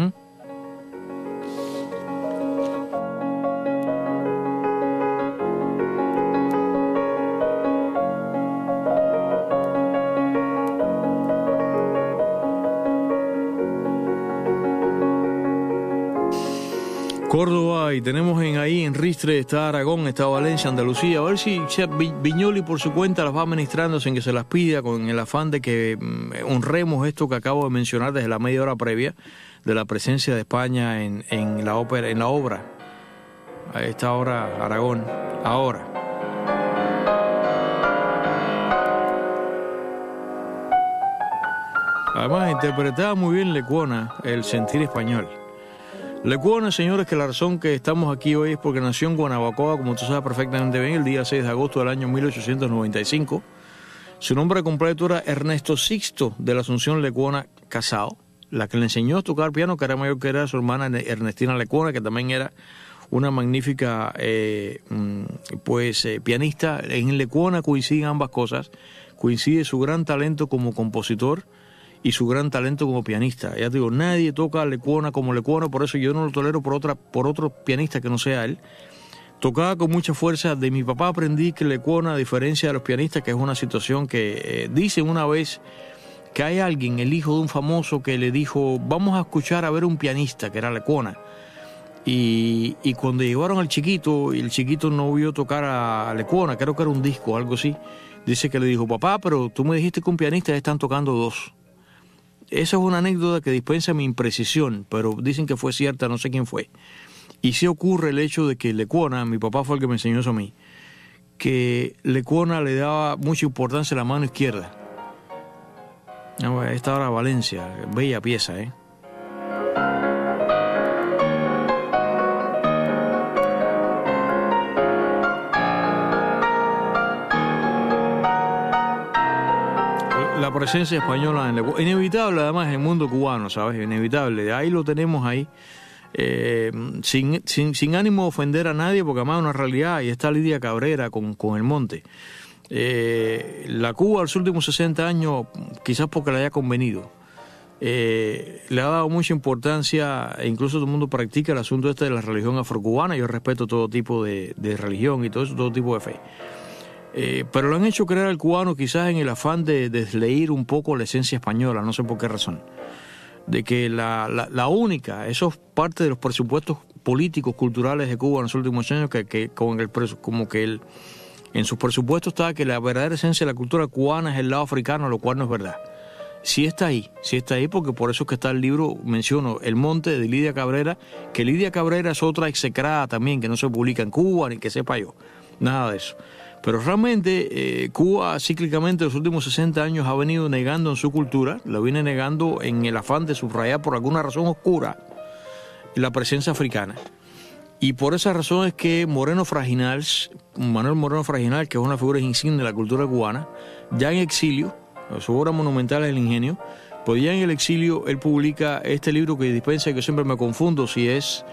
Córdoba, y tenemos ahí en Ristre, está Aragón, está Valencia, Andalucía. A ver si Viñoli por su cuenta las va administrando sin que se las pida, con el afán de que honremos esto que acabo de mencionar desde la media hora previa de la presencia de España en la obra. A esta hora, Aragón, ahora. Además, interpretaba muy bien Lecuona el sentir español. Lecuona, señores, que la razón que estamos aquí hoy es porque nació en Guanabacoa, como tú sabes perfectamente bien, el día 6 de agosto del año 1895. Su nombre completo era Ernesto Sixto de la Asunción Lecuona Casao, la que le enseñó a tocar piano, que era mayor que era su hermana Ernestina Lecuona, que también era una magnífica pianista. En Lecuona coinciden ambas cosas. Coincide su gran talento como compositor y su gran talento como pianista. Ya te digo, nadie toca a Lecuona como Lecuona, por eso yo no lo tolero por otro pianista que no sea él. Tocaba con mucha fuerza. De mi papá aprendí que Lecuona, a diferencia de los pianistas, que es una situación que dicen una vez que hay alguien, el hijo de un famoso, que le dijo, vamos a escuchar a ver un pianista, que era Lecuona. Y cuando llevaron al chiquito, y el chiquito no vio tocar a Lecuona, creo que era un disco o algo así, dice que le dijo, papá, pero tú me dijiste que un pianista están tocando dos. Esa es una anécdota que dispensa mi imprecisión, pero dicen que fue cierta, no sé quién fue. Y sí ocurre el hecho de que Lecuona, mi papá fue el que me enseñó eso a mí, que Lecuona le daba mucha importancia a la mano izquierda. Esta hora Valencia, bella pieza, ¿eh? La presencia española en Lecuona, inevitable además en el mundo cubano, ¿sabes? Inevitable, ahí lo tenemos ahí, sin ánimo de ofender a nadie, porque además es una realidad. Y está Lidia Cabrera con El Monte. La Cuba de los últimos 60 años, quizás porque le haya convenido, le ha dado mucha importancia, e incluso todo el mundo practica el asunto este de la religión afrocubana. Yo respeto todo tipo de religión y todo eso, todo tipo de fe. Pero lo han hecho creer al cubano quizás en el afán de desleír un poco la esencia española, no sé por qué razón. De que la única, eso es parte de los presupuestos políticos, culturales de Cuba en los últimos años, en sus presupuestos está que la verdadera esencia de la cultura cubana es el lado africano, lo cual no es verdad. Sí está ahí porque por eso es que está el libro, menciono El Monte de Lidia Cabrera, que Lidia Cabrera es otra execrada también, que no se publica en Cuba, ni que sepa yo, nada de eso. Pero realmente Cuba cíclicamente en los últimos 60 años ha venido negando en su cultura, lo viene negando en el afán de subrayar por alguna razón oscura la presencia africana. Y por esa razón es que Manuel Moreno Fraginal, que es una figura insignia de la cultura cubana, ya en exilio, su obra monumental es El Ingenio, pues ya en el exilio él publica este libro que dispensa, que siempre me confundo si es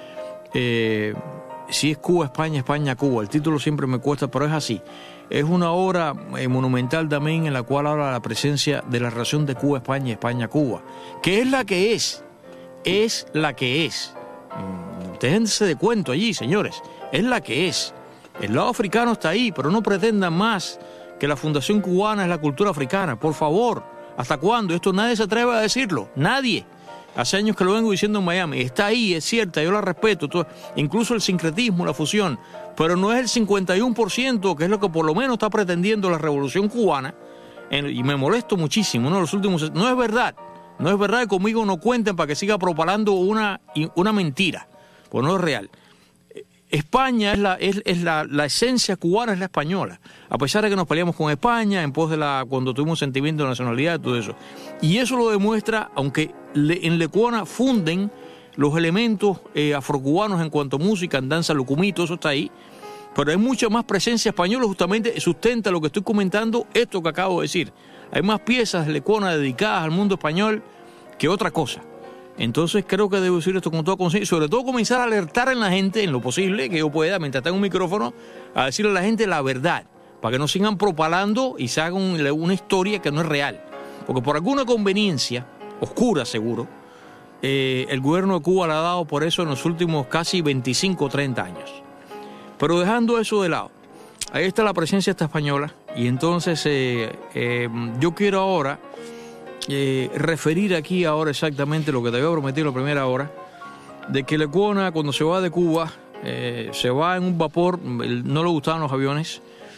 Cuba, España, España, Cuba. El título siempre me cuesta, pero es así. Es una obra monumental también en la cual habla de la presencia de la relación de Cuba, España, España, Cuba. Que es la que es. Es la que es. Déjense de cuento allí, señores. Es la que es. El lado africano está ahí, pero no pretendan más que la fundación cubana es la cultura africana. Por favor, ¿hasta cuándo? Esto nadie se atreve a decirlo. Nadie. Hace años que lo vengo diciendo en Miami. Está ahí, es cierta, yo la respeto. Incluso el sincretismo, la fusión. Pero no es el 51%, que es lo que por lo menos está pretendiendo la revolución cubana. Y me molesto muchísimo, ¿no? Los últimos... No es verdad. No es verdad que conmigo no cuenten para que siga propalando una mentira. Pues no es real. España es la esencia cubana, es la española. A pesar de que nos peleamos con España en pos de cuando tuvimos sentimiento de nacionalidad y todo eso. Y eso lo demuestra, aunque en Lecuona funden los elementos afrocubanos en cuanto a música, en danza, lucumito, eso está ahí. Pero hay mucha más presencia española, justamente sustenta lo que estoy comentando, esto que acabo de decir. Hay más piezas de Lecuona dedicadas al mundo español que otra cosa. Entonces creo que debo decir esto con toda conciencia, sobre todo comenzar a alertar en la gente, en lo posible que yo pueda, mientras tenga un micrófono, a decirle a la gente la verdad, para que no sigan propalando y se hagan una historia que no es real. Porque por alguna conveniencia, oscura seguro, el gobierno de Cuba le ha dado por eso en los últimos casi 25 o 30 años. Pero dejando eso de lado, ahí está la presencia esta española, y entonces yo quiero ahora referir aquí ahora exactamente lo que te había prometido la primera hora, de que Lecuona cuando se va de Cuba se va en un vapor, no le gustaban los aviones,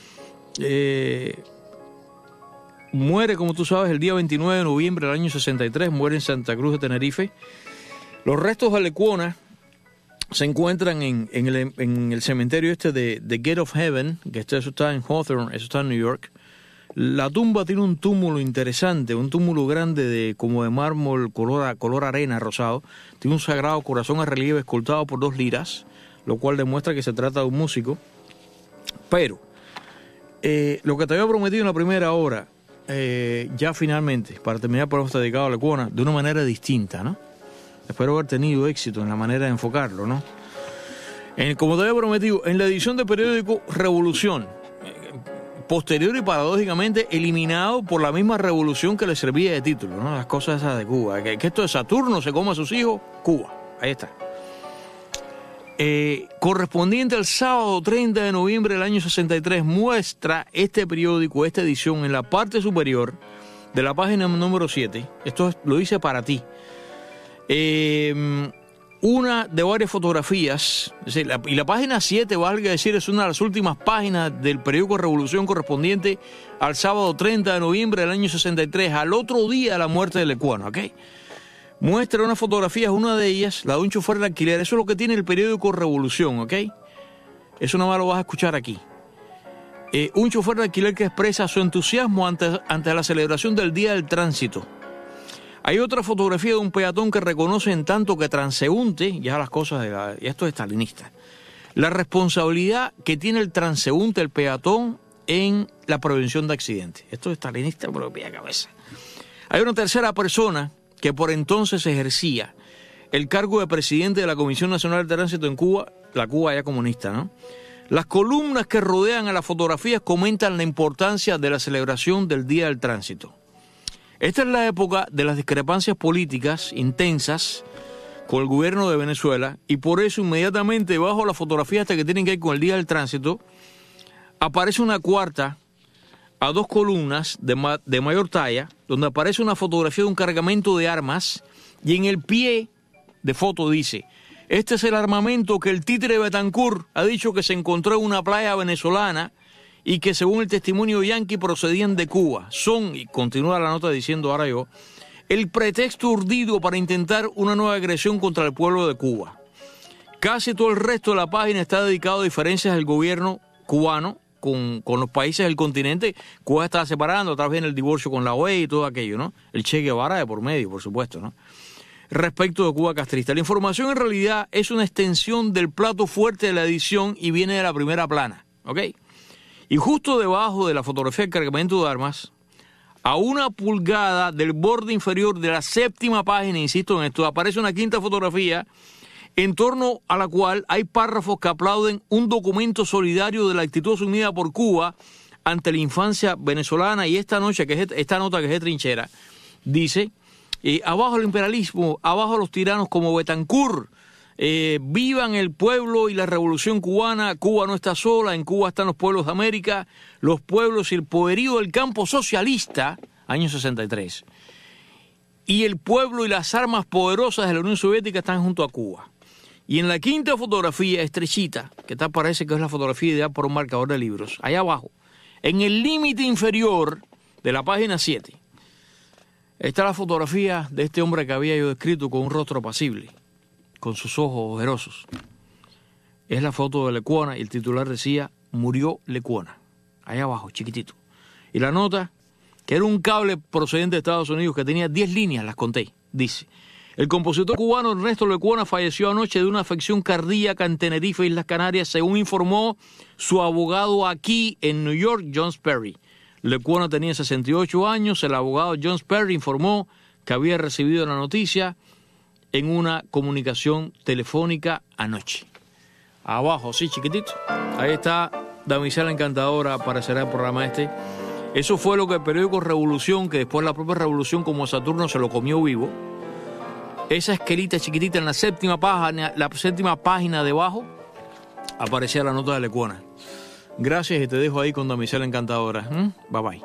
muere, como tú sabes, el día 29 de noviembre del año 63, muere en Santa Cruz de Tenerife. Los restos de Lecuona se encuentran en el cementerio de Gate of Heaven, que eso está en Hawthorne, eso está en New York. La tumba tiene un túmulo interesante, un túmulo grande como de mármol color arena rosado. Tiene un sagrado corazón a relieve escoltado por 2 liras, lo cual demuestra que se trata de un músico. Pero lo que te había prometido en la primera hora, ya finalmente, para terminar por esto dedicado a Lecuona, de una manera distinta, ¿no? Espero haber tenido éxito en la manera de enfocarlo, ¿no? Como te había prometido, en la edición del periódico Revolución, posterior y paradójicamente eliminado por la misma revolución que le servía de título, ¿no? Las cosas esas de Cuba, que esto de Saturno se coma a sus hijos, Cuba, ahí está. Correspondiente al sábado 30 de noviembre del año 63, muestra este periódico, esta edición, en la parte superior de la página número 7, esto lo dice para ti, una de varias fotografías, y la página 7, valga decir, es una de las últimas páginas del periódico Revolución correspondiente al sábado 30 de noviembre del año 63, al otro día de la muerte de Lecuona, ¿ok? Muestra unas fotografías, una de ellas, la de un chofer de alquiler, eso es lo que tiene el periódico Revolución, ¿ok? Eso nomás lo vas a escuchar aquí. Un chofer de alquiler que expresa su entusiasmo ante la celebración del Día del Tránsito. Hay otra fotografía de un peatón que reconoce en tanto que transeúnte, ya las cosas y esto es stalinista, la responsabilidad que tiene el transeúnte, el peatón, en la prevención de accidentes. Esto es stalinista por pie de cabeza. Hay una tercera persona que por entonces ejercía el cargo de presidente de la Comisión Nacional de Tránsito en Cuba, la Cuba ya comunista, ¿no? Las columnas que rodean a las fotografías comentan la importancia de la celebración del Día del Tránsito. Esta es la época de las discrepancias políticas intensas con el gobierno de Venezuela, y por eso inmediatamente bajo la fotografía hasta que tienen que ver con el Día del Tránsito aparece una cuarta a 2 columnas de mayor talla, donde aparece una fotografía de un cargamento de armas, y en el pie de foto dice: este es el armamento que el títere Betancourt ha dicho que se encontró en una playa venezolana y que según el testimonio yanqui procedían de Cuba. Son, y continúa la nota diciendo ahora yo, el pretexto urdido para intentar una nueva agresión contra el pueblo de Cuba. Casi todo el resto de la página está dedicado a diferencias del gobierno cubano con los países del continente, Cuba estaba separando, otra vez en el divorcio con la OEA y todo aquello, ¿no? El Che Guevara de por medio, por supuesto, ¿no? Respecto de Cuba castrista. La información en realidad es una extensión del plato fuerte de la edición y viene de la primera plana, ¿ok? Y justo debajo de la fotografía del cargamento de armas, a 1 pulgada del borde inferior de la 7ª página, insisto en esto, aparece una 5ª fotografía en torno a la cual hay párrafos que aplauden un documento solidario de la actitud asumida por Cuba ante la infancia venezolana. Y esta nota que es de trinchera, dice: abajo el imperialismo, abajo los tiranos como Betancourt, vivan el pueblo y la revolución cubana. Cuba no está sola, en Cuba están los pueblos de América, los pueblos y el poderío del campo socialista, año 63. Y el pueblo y las armas poderosas de la Unión Soviética están junto a Cuba. Y en la 5ª fotografía, estrechita, que tal parece que es la fotografía ideal por un marcador de libros, allá abajo, en el límite inferior de la página 7, está la fotografía de este hombre que había yo descrito con un rostro apacible, con sus ojos ojerosos. Es la foto de Lecuona y el titular decía: murió Lecuona. Allá abajo, chiquitito. Y la nota, que era un cable procedente de Estados Unidos que tenía 10 líneas, las conté, dice: el compositor cubano Ernesto Lecuona falleció anoche de una afección cardíaca en Tenerife, Islas Canarias, según informó su abogado aquí en New York, John Perry. Lecuona tenía 68 años. El abogado John Perry informó que había recibido la noticia en una comunicación telefónica anoche. Abajo, sí, chiquitito. Ahí está Damisela Encantadora, aparecerá el programa este. Eso fue lo que el periódico Revolución, que después la propia Revolución como Saturno se lo comió vivo. Esa esquelita chiquitita en la 7ª página debajo, aparecía la nota de Lecuona. Gracias y te dejo ahí con Damisela Encantadora. Bye bye.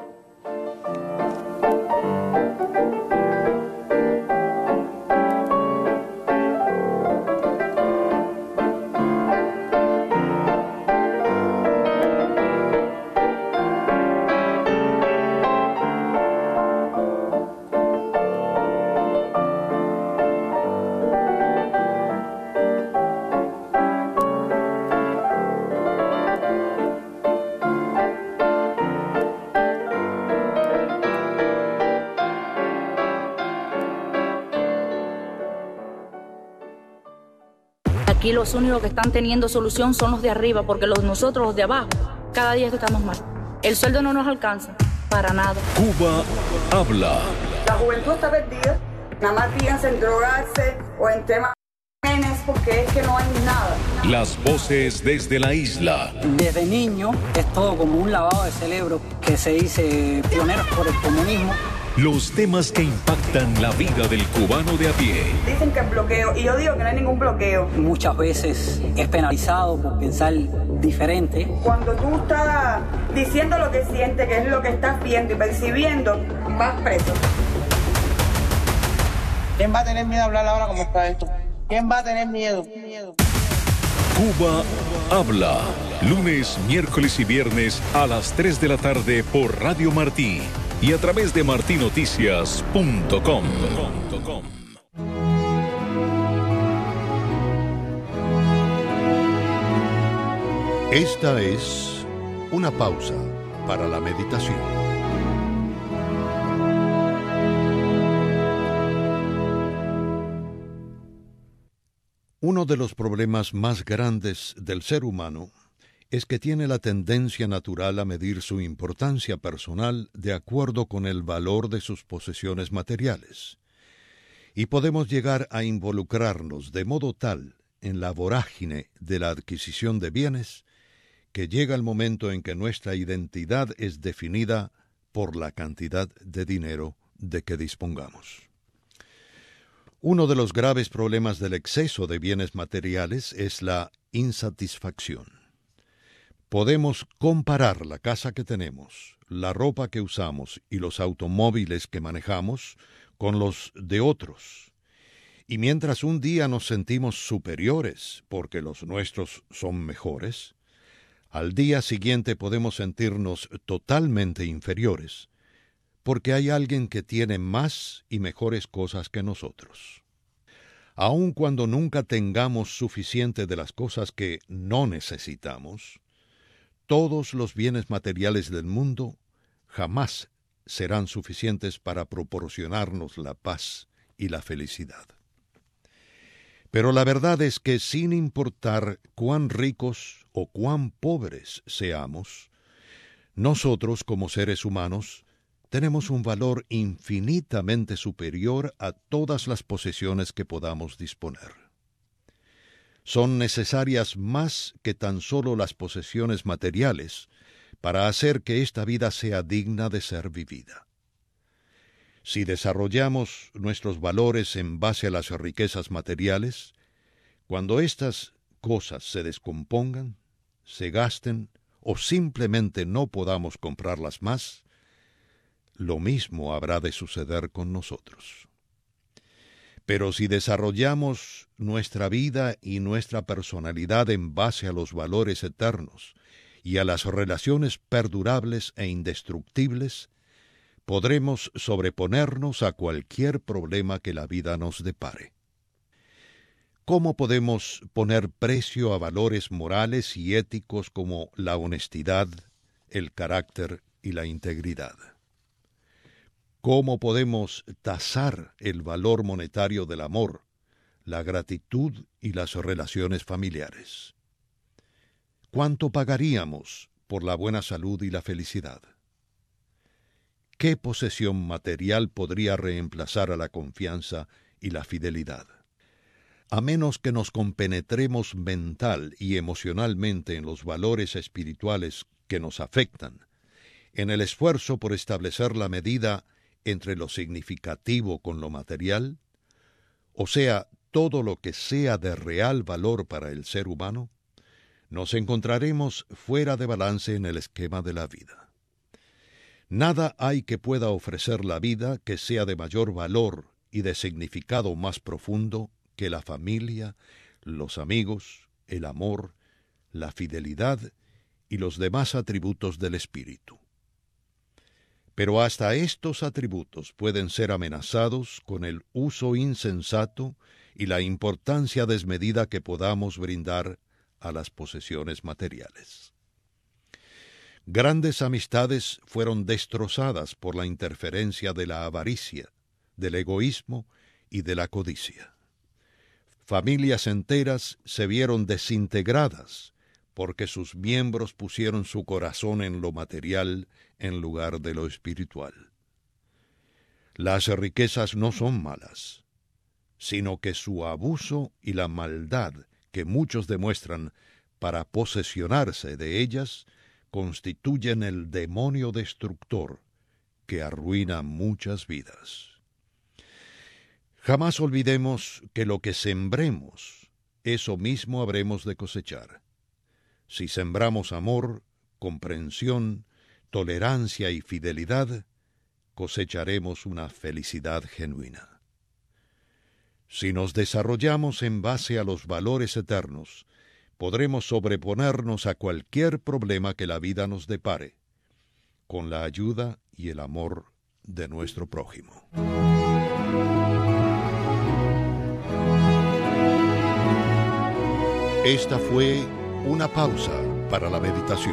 Aquí los únicos que están teniendo solución son los de arriba, porque nosotros, los de abajo, cada día estamos mal. El sueldo no nos alcanza, para nada. Cuba habla. La juventud está perdida, nada más piensa en drogarse o en temas porque es que no hay nada. Las voces desde la isla. Desde niño es todo como un lavado de cerebro que se dice pioneros por el comunismo. Los temas que impactan la vida del cubano de a pie. Dicen que es bloqueo, y yo digo que no hay ningún bloqueo. Muchas veces es penalizado por pensar diferente. Cuando tú estás diciendo lo que sientes, que es lo que estás viendo y percibiendo, vas preso. ¿Quién va a tener miedo a hablar ahora como está esto? ¿Quién va a tener miedo? Cuba habla. Lunes, miércoles y viernes a las 3 de la tarde por Radio Martí y a través de martinoticias.com. Esta es una pausa para la meditación. Uno de los problemas más grandes del ser humano es que tiene la tendencia natural a medir su importancia personal de acuerdo con el valor de sus posesiones materiales. Y podemos llegar a involucrarnos de modo tal en la vorágine de la adquisición de bienes que llega el momento en que nuestra identidad es definida por la cantidad de dinero de que dispongamos. Uno de los graves problemas del exceso de bienes materiales es la insatisfacción. Podemos comparar la casa que tenemos, la ropa que usamos y los automóviles que manejamos con los de otros. Y mientras un día nos sentimos superiores porque los nuestros son mejores, al día siguiente podemos sentirnos totalmente inferiores porque hay alguien que tiene más y mejores cosas que nosotros. Aun cuando nunca tengamos suficiente de las cosas que no necesitamos, todos los bienes materiales del mundo jamás serán suficientes para proporcionarnos la paz y la felicidad. Pero la verdad es que sin importar cuán ricos o cuán pobres seamos, nosotros como seres humanos tenemos un valor infinitamente superior a todas las posesiones que podamos disponer. Son necesarias más que tan solo las posesiones materiales para hacer que esta vida sea digna de ser vivida. Si desarrollamos nuestros valores en base a las riquezas materiales, cuando estas cosas se descompongan, se gasten o simplemente no podamos comprarlas más, lo mismo habrá de suceder con nosotros. Pero si desarrollamos nuestra vida y nuestra personalidad en base a los valores eternos y a las relaciones perdurables e indestructibles, podremos sobreponernos a cualquier problema que la vida nos depare. ¿Cómo podemos poner precio a valores morales y éticos como la honestidad, el carácter y la integridad? ¿Cómo podemos tasar el valor monetario del amor, la gratitud y las relaciones familiares? ¿Cuánto pagaríamos por la buena salud y la felicidad? ¿Qué posesión material podría reemplazar a la confianza y la fidelidad? A menos que nos compenetremos mental y emocionalmente en los valores espirituales que nos afectan, en el esfuerzo por establecer la medida entre lo significativo con lo material, o sea, todo lo que sea de real valor para el ser humano, nos encontraremos fuera de balance en el esquema de la vida. Nada hay que pueda ofrecer la vida que sea de mayor valor y de significado más profundo que la familia, los amigos, el amor, la fidelidad y los demás atributos del espíritu. Pero hasta estos atributos pueden ser amenazados con el uso insensato y la importancia desmedida que podamos brindar a las posesiones materiales. Grandes amistades fueron destrozadas por la interferencia de la avaricia, del egoísmo y de la codicia. Familias enteras se vieron desintegradas porque sus miembros pusieron su corazón en lo material en lugar de lo espiritual. Las riquezas no son malas, sino que su abuso y la maldad que muchos demuestran para posesionarse de ellas constituyen el demonio destructor que arruina muchas vidas. Jamás olvidemos que lo que sembremos, eso mismo habremos de cosechar. Si sembramos amor, comprensión, tolerancia y fidelidad, cosecharemos una felicidad genuina. Si nos desarrollamos en base a los valores eternos, podremos sobreponernos a cualquier problema que la vida nos depare, con la ayuda y el amor de nuestro prójimo. Esta fue una pausa para la meditación.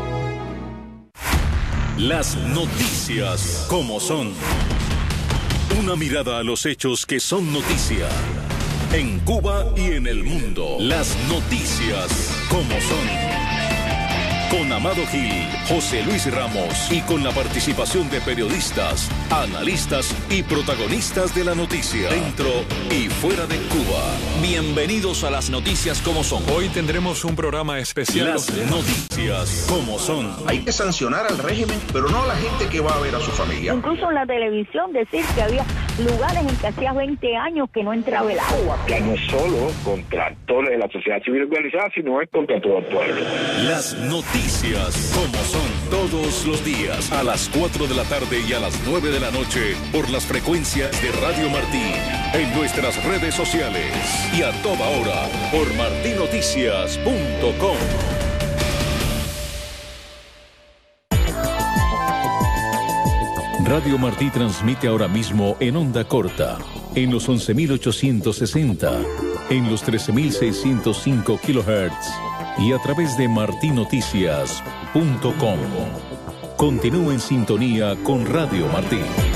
Las noticias como son. Una mirada a los hechos que son noticia. En Cuba y en el mundo. Las noticias como son. Con Amado Gil, José Luis Ramos y con la participación de periodistas, analistas y protagonistas de la noticia, dentro y fuera de Cuba. Bienvenidos a las noticias como son. Hoy tendremos un programa especial. Las noticias como son. Hay que sancionar al régimen, pero no a la gente que va a ver a su familia. Incluso en la televisión decir que había lugares en que hacía 20 años que no entraba el agua. Ya no es solo contra actores de la sociedad civil organizada, sino es contra todo el pueblo. Las noticias como son, todos los días a las 4 de la tarde y a las 9 de la noche por las frecuencias de Radio Martí, en nuestras redes sociales y a toda hora por martinoticias.com. Radio Martí transmite ahora mismo en onda corta, en los 11.860, en los 13.605 kHz y a través de martinoticias.com. Continúe en sintonía con Radio Martí.